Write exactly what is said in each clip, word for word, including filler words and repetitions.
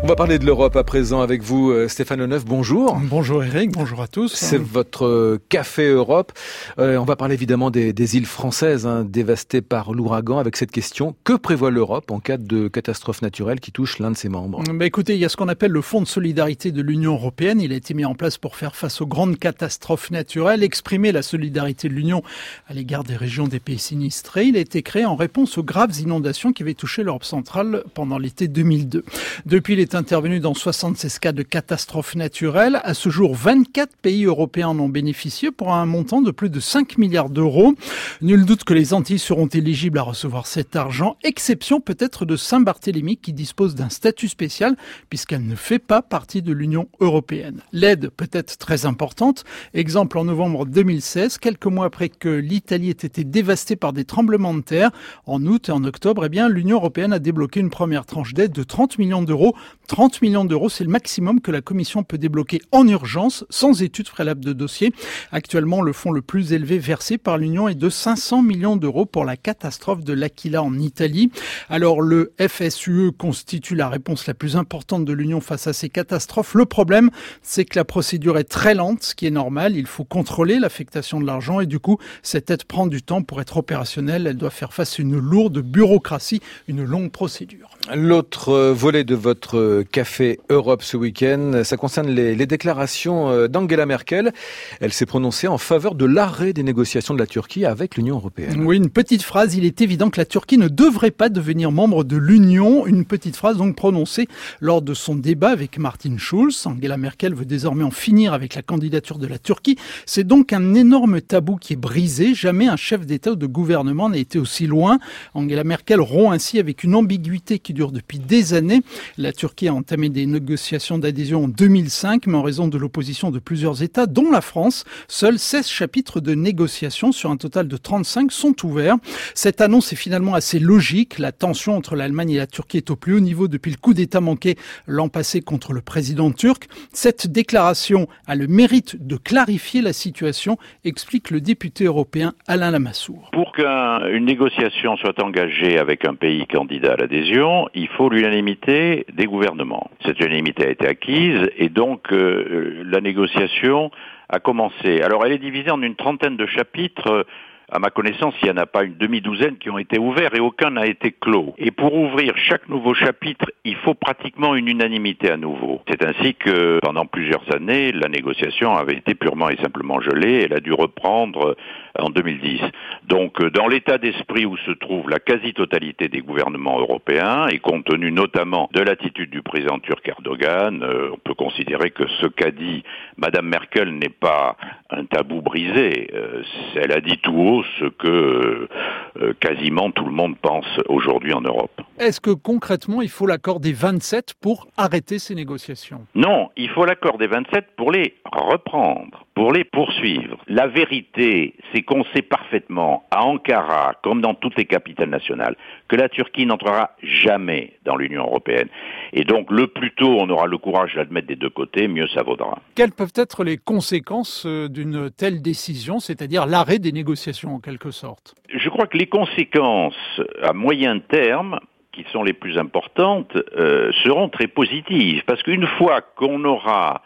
On va parler de l'Europe à présent avec vous, Stéphane Leneuf. Bonjour. Bonjour Eric, bonjour à tous. C'est votre Café Europe. Euh, on va parler évidemment des, des îles françaises hein, dévastées par l'ouragan avec cette question. Que prévoit l'Europe en cas de catastrophe naturelle qui touche l'un de ses membres ? Bah écoutez, il y a ce qu'on appelle le Fonds de solidarité de l'Union européenne. Il a été mis en place pour faire face aux grandes catastrophes naturelles, exprimer la solidarité de l'Union à l'égard des régions des pays sinistrés. Il a été créé en réponse aux graves inondations qui avaient touché l'Europe centrale pendant l'été deux mille deux. Depuis, il est intervenu dans soixante-seize cas de catastrophes naturelles. À ce jour, vingt-quatre pays européens en ont bénéficié pour un montant de plus de cinq milliards d'euros. Nul doute que les Antilles seront éligibles à recevoir cet argent, exception peut-être de Saint-Barthélemy qui dispose d'un statut spécial puisqu'elle ne fait pas partie de l'Union européenne. L'aide peut être très importante. Exemple en novembre deux mille seize, quelques mois après que l'Italie ait été dévastée par des tremblements de terre. En août et en octobre, eh bien, l'Union européenne a débloqué une première tranche d'aide de trente millions d'euros. trente millions d'euros, c'est le maximum que la Commission peut débloquer en urgence, sans étude préalable de dossier. Actuellement, le fonds le plus élevé versé par l'Union est de cinq cents millions d'euros pour la catastrophe de l'Aquila en Italie. Alors, le F S U E constitue la réponse la plus importante de l'Union face à ces catastrophes. Le problème, c'est que la procédure est très lente, ce qui est normal. Il faut contrôler l'affectation de l'argent et du coup, cette aide prend du temps pour être opérationnelle. Elle doit faire face à une lourde bureaucratie, une longue procédure. L'autre volet de votre Café Europe ce week-end, ça concerne les, les déclarations d'Angela Merkel. Elle s'est prononcée en faveur de l'arrêt des négociations de la Turquie avec l'Union européenne. Oui, une petite phrase. Il est évident que la Turquie ne devrait pas devenir membre de l'Union. Une petite phrase donc prononcée lors de son débat avec Martin Schulz. Angela Merkel veut désormais en finir avec la candidature de la Turquie. C'est donc un énorme tabou qui est brisé. Jamais un chef d'État ou de gouvernement n'a été aussi loin. Angela Merkel rompt ainsi avec une ambiguïté qui dure depuis des années. La Turquie a entamé des négociations d'adhésion en deux mille cinq, mais en raison de l'opposition de plusieurs États, dont la France, seuls seize chapitres de négociations sur un total de trente-cinq sont ouverts. Cette annonce est finalement assez logique. La tension entre l'Allemagne et la Turquie est au plus haut niveau depuis le coup d'État manqué l'an passé contre le président turc. Cette déclaration a le mérite de clarifier la situation, explique le député européen Alain Lamassoure. Pour qu'une négociation soit engagée avec un pays candidat à l'adhésion, il faut l'unanimité des gouvernements. Cette unanimité a été acquise et donc euh, la négociation a commencé. Alors elle est divisée en une trentaine de chapitres. À ma connaissance, il n'y en a pas une demi-douzaine qui ont été ouverts et aucun n'a été clos. Et pour ouvrir chaque nouveau chapitre, il faut pratiquement une unanimité à nouveau. C'est ainsi que pendant plusieurs années, la négociation avait été purement et simplement gelée. Elle a dû reprendre en deux mille dix. Donc dans l'état d'esprit où se trouve la quasi-totalité des gouvernements européens, et compte tenu notamment de l'attitude du président turc Erdogan, euh, on peut considérer que ce qu'a dit Madame Merkel n'est pas un tabou brisé. Euh, elle a dit tout haut ce que euh, quasiment tout le monde pense aujourd'hui en Europe. Est-ce que concrètement, il faut l'accord des vingt-sept pour arrêter ces négociations ? Non, il faut l'accord des vingt-sept pour les reprendre, pour les poursuivre. La vérité, c'est qu'on sait parfaitement, à Ankara, comme dans toutes les capitales nationales, que la Turquie n'entrera jamais dans l'Union européenne. Et donc, le plus tôt on aura le courage de l'admettre des deux côtés, mieux ça vaudra. Quelles peuvent être les conséquences d'une telle décision, c'est-à-dire l'arrêt des négociations en quelque sorte ? Je crois que les conséquences à moyen terme, qui sont les plus importantes, euh, seront très positives. Parce qu'une fois qu'on aura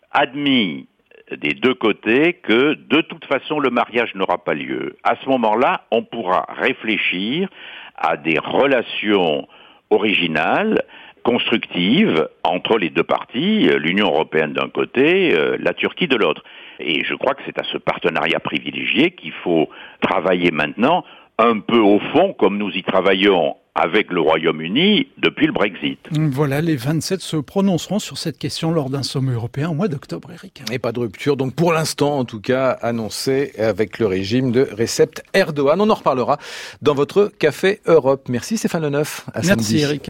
admis des deux côtés que de toute façon le mariage n'aura pas lieu, à ce moment-là, on pourra réfléchir à des relations originales, constructives entre les deux parties, l'Union européenne d'un côté, la Turquie de l'autre. Et je crois que c'est à ce partenariat privilégié qu'il faut travailler maintenant, un peu au fond, comme nous y travaillons avec le Royaume-Uni depuis le Brexit. Voilà, les vingt-sept se prononceront sur cette question lors d'un sommet européen au mois d'octobre, Eric. Et pas de rupture, donc pour l'instant en tout cas, annoncé avec le régime de Recep Erdogan. On en reparlera dans votre Café Europe. Merci Stéphane Leneuf. À Merci samedi. Eric.